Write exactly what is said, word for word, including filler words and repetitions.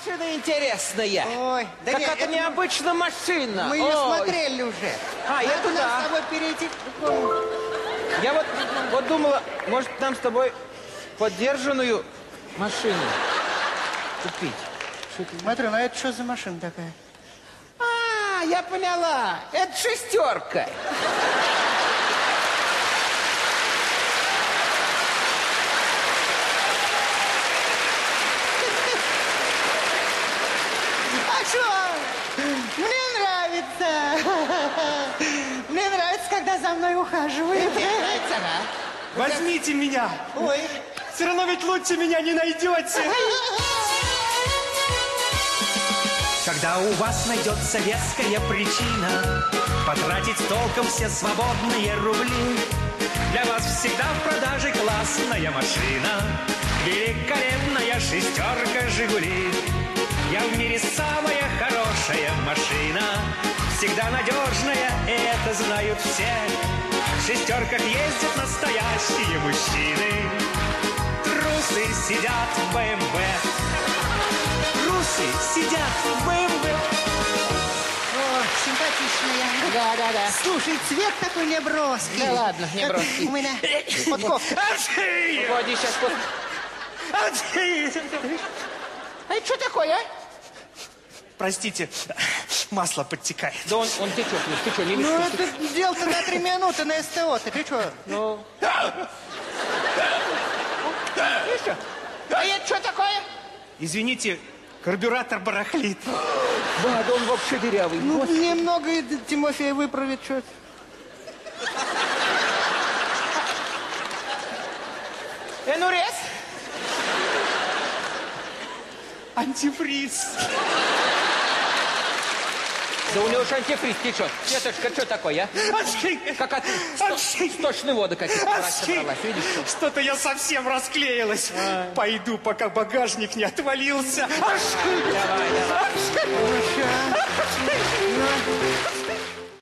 машина интересная. Ой, да какая-то это необычная машина. Мы ее Ой. смотрели уже. А, я Надо туда. нам с тобой перейти. Я вот, вот думала, может, нам с тобой подержанную машину купить. Смотри, ну это что за машина такая? А, я поняла. Это шестерка. А что? Мне нравится. Мне нравится, когда за мной ухаживают. Мне нравится, ага. Возьмите меня. Ой. Все равно ведь лучше меня не найдете. Когда у вас найдется веская причина потратить толком все свободные рубли, для вас всегда в продаже классная машина, великолепная шестерка «Жигули». Я в мире самая хорошая машина, всегда надежная, и это знают все. В шестерках ездят настоящие мужчины. Трусы сидят в БМВ. Трусы сидят в БМВ. О, симпатичная. Да, да, да. Слушай, цвет такой неброский. Да ладно, неброский. У меня подковка. Погоди, сейчас вот. А это что такое, а? Простите, масло подтекает. Да он, он течет, Миш, ты что, не видишь? Ну, что- это дело-то на три минуты на СТО. Ты что? Ну. Видишь что? А это что такое? Извините, карбюратор барахлит. Да, да он вообще дырявый. Ну, немного и Тимофей выправит что-то. Э, ну, рез. Антифриз. Да у него же антифриз течет. Деточка, что такое, а? Как от сто- сточной воды какие-то собралась, видишь? Что? Что-то я совсем расклеилась. Пойду, пока багажник не отвалился. Давай, давай. Ну, ща. Ну,